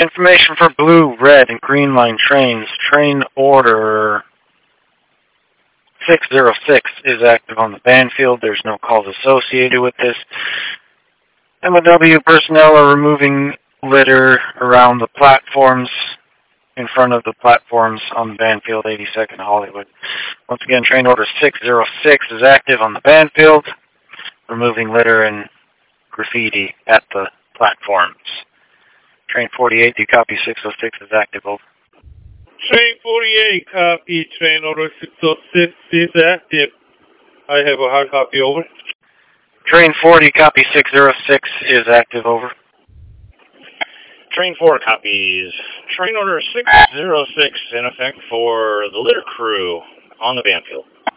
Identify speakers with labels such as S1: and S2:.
S1: Information for blue, red, and green line trains. Train order 606 is active on the Banfield. There's no calls associated with this. MOW personnel are removing litter around the platforms, in front of the platforms on the Banfield, 82nd Hollywood. Once again, train order 606 is active on the Banfield, removing litter and graffiti at the platforms. Train 48, do you copy 606 is active? Over.
S2: Train 48, copy. Train order 606 is active. I have a hard copy. Over.
S1: Train 40, copy 606 is active. Over.
S3: Train 4 copies. Train order 606 in effect for the litter crew on the Banfield.